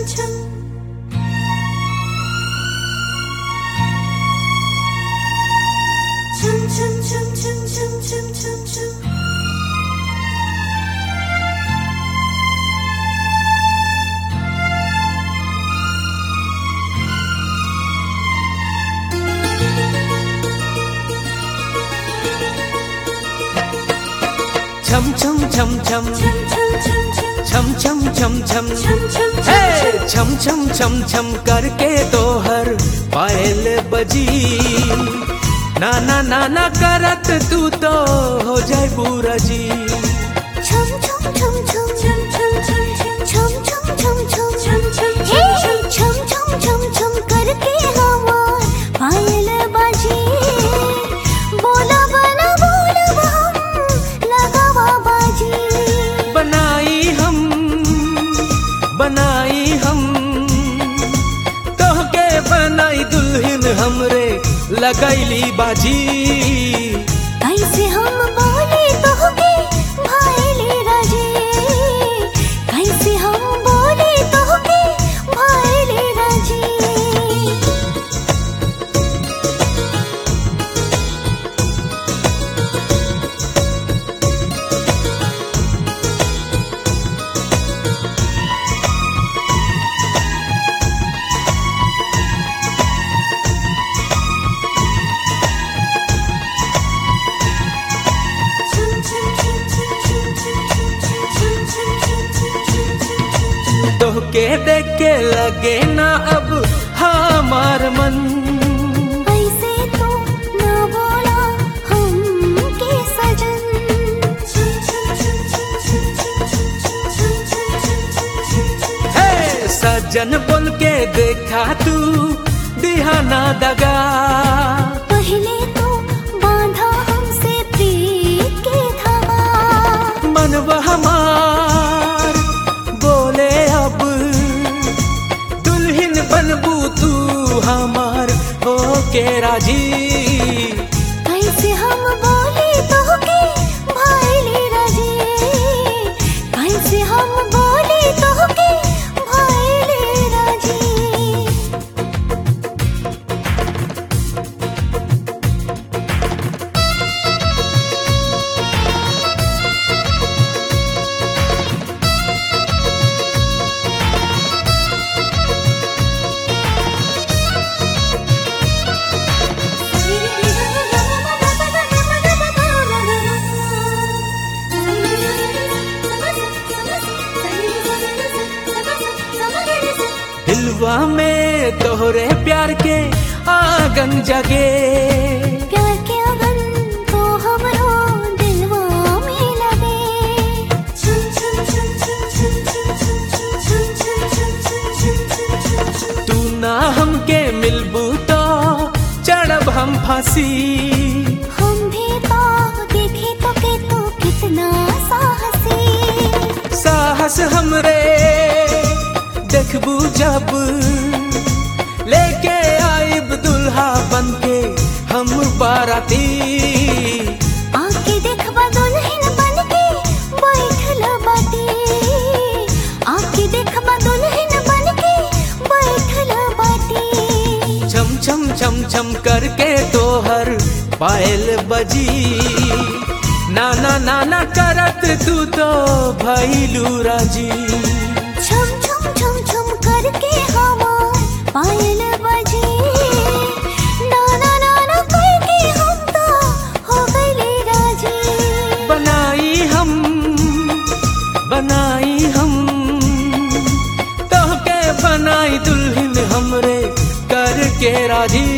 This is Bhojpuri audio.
छम छम छम छम छम छम छम छम हे छम छम छम छम करके तोहर पायल बजी ना ना ना ना करत तू तो हो जाए पूरा जी। छम छम छम छम छम छम छम छम छम छम छम छम छम छम करके हमार पायल बजी बोला बना बोल हम लगावा बाजी। बनाई हम तोहके बनाई दुल्हन हमरे लगैली बाजी। कैसे हम बोले तोहके भाईली राजी, कैसे हम बोले तोहके भाईली राजी। तोहके देख के लगे ना अब हमार मन, ऐसे तो ना बोला हमके सजन। हे सजन बोल के देखा तू दिहाना दगा। पहले तो बांधा हमसे प्रीत के धागा, मनवा हमार बोले अब दुल्हन बनबू तू हमार हो के राजी। कैसे हम बोले तोहके भाईली राजी, कैसे हम बोले तोहके भाईली राजी। दिलवा में तोहरे प्यार के आंगन जगे, प्यार के अगन तो हमरो दिलवा में लगे। तू ना हमके मिलबू तो चढ़ब हम फांसी। हम भी तो देखे तो के तू कितना साहसी, साहस हमरे देखबू जब लेके आइब दुल्हा बनके हम बाराती। आके देखबा दुल्हन बनके बैठल बाटी, आके देखबा दुल्हन बनके बैठल बाटी। छम छम छम छम करके तोहर पायल बजी ना ना ना ना करत तू तो भइलू राजी। छम छम छम छम करके हमार पायल बजी ना ना ना ना करके हम तो हो गइले राजी। बनाई हम तोहके बनाई दुल्हन हमरे करके राजी।